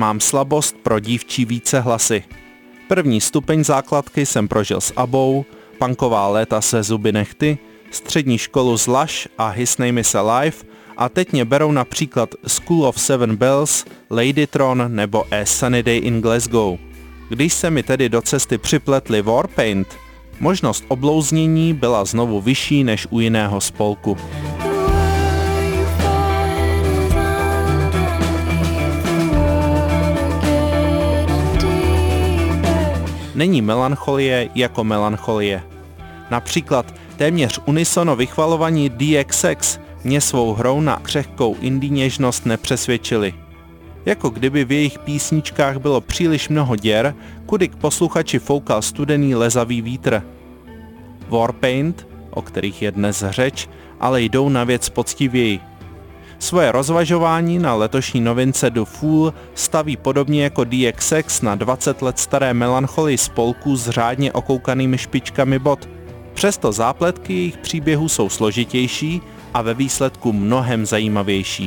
mám slabost pro dívčí vícehlasy. První stupeň základky jsem prožil s ABBou, punková léta se Zuby nehty, střední školu s Lush a His Name is Alive a teď mě berou například School of Seven Bells, Ladytron nebo A Sunny Day in Glasgow. Když se mi tedy do cesty připletli Warpaint, možnost oblouznění byla znovu vyšší než u jiného spolku. Není melancholie jako melancholie. Například téměř unisono vychvalovaní DXX mě svou hrou na křehkou indie něžnost nepřesvědčili. Jako kdyby v jejich písničkách bylo příliš mnoho děr, kudy k posluchači foukal studený lezavý vítr. Warpaint, o kterých je dnes řeč, ale jdou na věc poctivěji. Svoje rozvažování na letošní novince The Fool staví podobně jako DXX na 20 let staré melancholii spolků s řádně okoukanými špičkami bot. Přesto zápletky jejich příběhů jsou složitější a ve výsledku mnohem zajímavější.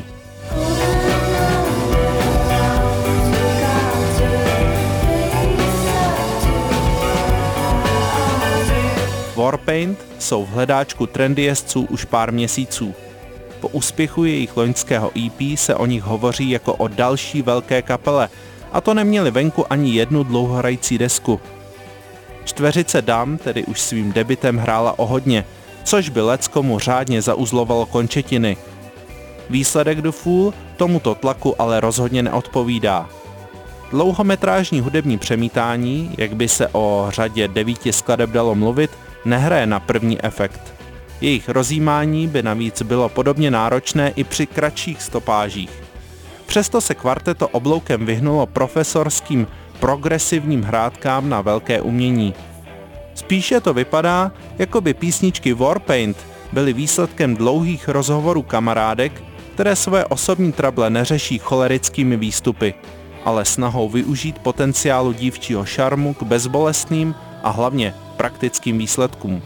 Warpaint jsou v hledáčku trendy jezdců už pár měsíců. Po úspěchu jejich loňského EP se o nich hovoří jako o další velké kapele, a to neměli venku ani jednu dlouhohrající desku. Čtveřice dam tedy už svým debutem hrála o hodně, což by leckomu řádně zauzlovalo končetiny. Výsledek The Fool tomuto tlaku ale rozhodně neodpovídá. Dlouhometrážní hudební přemítání, jak by se o řadě 9 skladeb dalo mluvit, nehraje na první efekt. Jejich rozjímání by navíc bylo podobně náročné i při kratších stopážích. Přesto se kvarteto obloukem vyhnulo profesorským progresivním hrádkám na velké umění. Spíše to vypadá, jako by písničky Warpaint byly výsledkem dlouhých rozhovorů kamarádek, které své osobní trable neřeší cholerickými výstupy, ale snahou využít potenciálu dívčího šarmu k bezbolestným a hlavně praktickým výsledkům.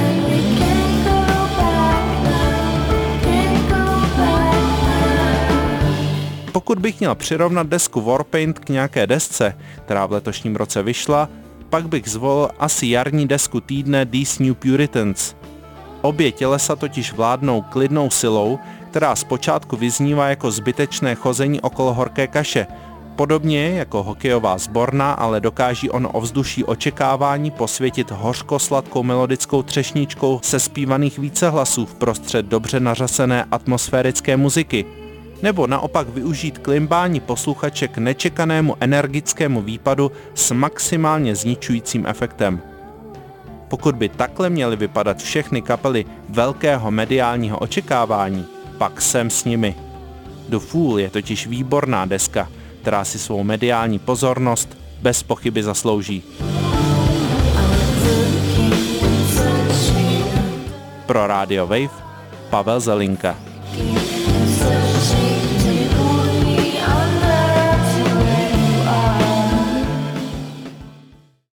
Pokud bych měl přirovnat desku Warpaint k nějaké desce, která v letošním roce vyšla, pak bych zvolil asi jarní desku týdne These New Puritans. Obě tělesa totiž vládnou klidnou silou, která zpočátku vyznívá jako zbytečné chození okolo horké kaše. Podobně jako hokejová sborna, ale dokáží ono ovzduší očekávání posvětit hořko-sladkou melodickou třešničkou sespívaných vícehlasů vprostřed dobře nařasené atmosférické muziky. Nebo naopak využít klimbání posluchače k nečekanému energickému výpadu s maximálně zničujícím efektem. Pokud by takhle měly vypadat všechny kapely velkého mediálního očekávání, pak jsem s nimi. The Fool je totiž výborná deska, která si svou mediální pozornost bez pochyby zaslouží. Pro Radio Wave Pavel Zelinka.